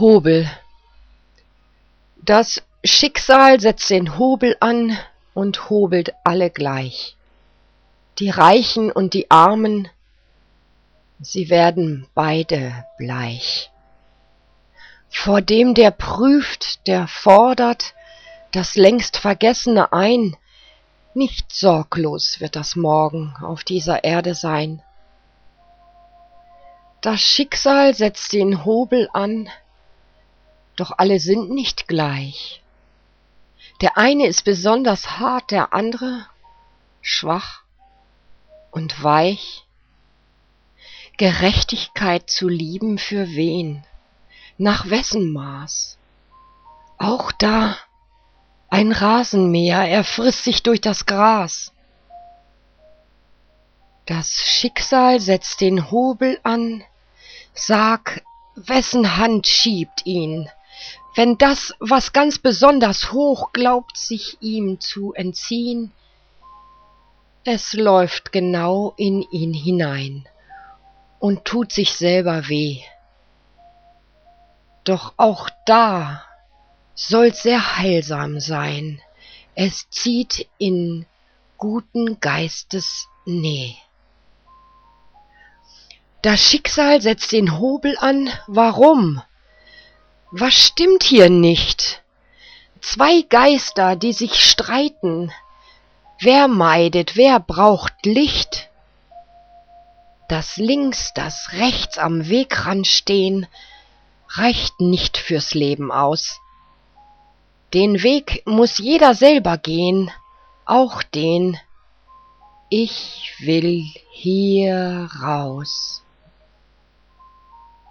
Hobel. Das Schicksal setzt den Hobel an und hobelt alle gleich. Die Reichen und die Armen, sie werden beide bleich. Vor dem, der prüft, der fordert das längst Vergessene ein, nicht sorglos wird das Morgen auf dieser Erde sein. Das Schicksal setzt den Hobel an, doch alle sind nicht gleich. Der eine ist besonders hart, der andere schwach und weich. Gerechtigkeit zu lieben für wen? Nach wessen Maß? Auch da ein Rasenmäher, er frisst sich durch das Gras. Das Schicksal setzt den Hobel an, sag, wessen Hand schiebt ihn, wenn das, was ganz besonders hoch glaubt, sich ihm zu entziehen, es läuft genau in ihn hinein und tut sich selber weh. Doch auch da soll's sehr heilsam sein, es zieht in guten Geistes Näh. Das Schicksal setzt den Hobel an, warum? Was stimmt hier nicht? Zwei Geister, die sich streiten, wer meidet, wer braucht Licht? Das links, das rechts am Wegrand stehen, reicht nicht fürs Leben aus. Den Weg muss jeder selber gehen, auch den, ich will hier raus.